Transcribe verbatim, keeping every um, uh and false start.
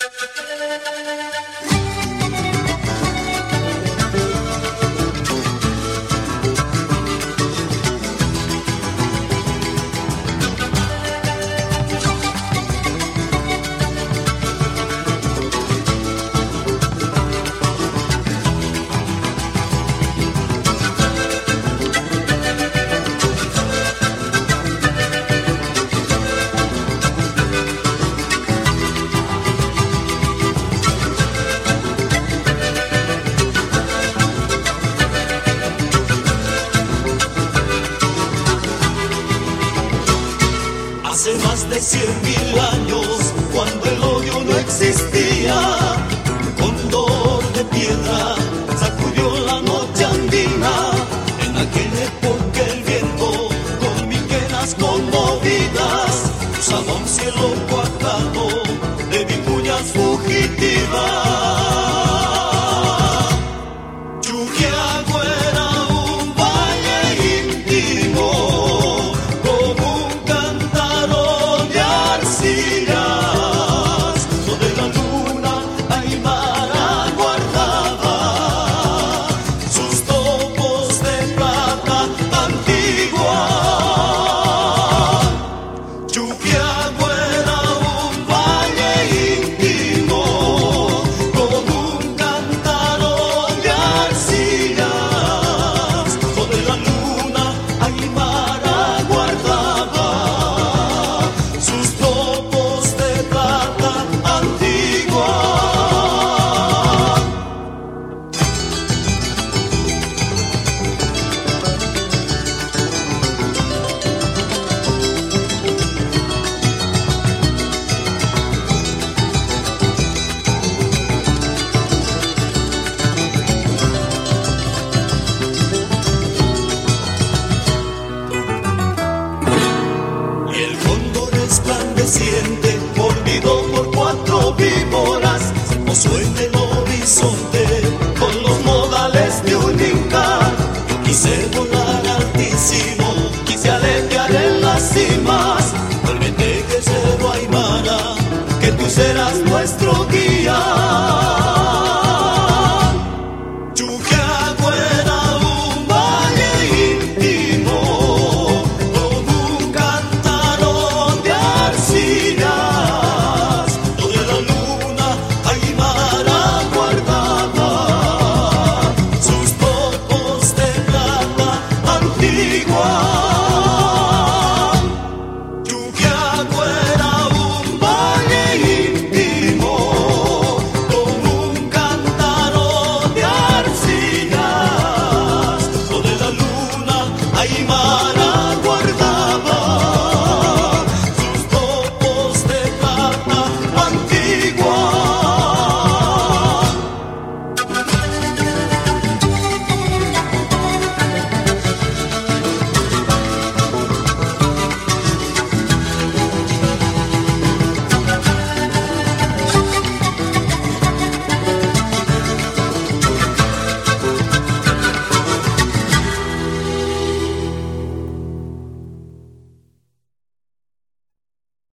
Hace más de cien mil años, cuando el odio no existía, un cóndor de piedra sacudió la noche andina. En aquella época el viento, con miquenas conmovidas, cruzaba un cielo cuajado de vicuñas fugitivas. Chuquiago era un valle íntimo, donde la luna Aymara guardaba sus topos de plata antigua. Chuquiago era un valle íntimo, con un cántaro de arcillas, donde la luna Aymara guardaba sus topos de plata antigua. Y el cóndor resplandeciente, mordido por cuatro víboras, se posó en el horizonte con los modales de un inca. Yo quise volar altísimo, quise aletear en las cimas. Vuélvete, guerrero Aymara, que tú serás nuestro guía.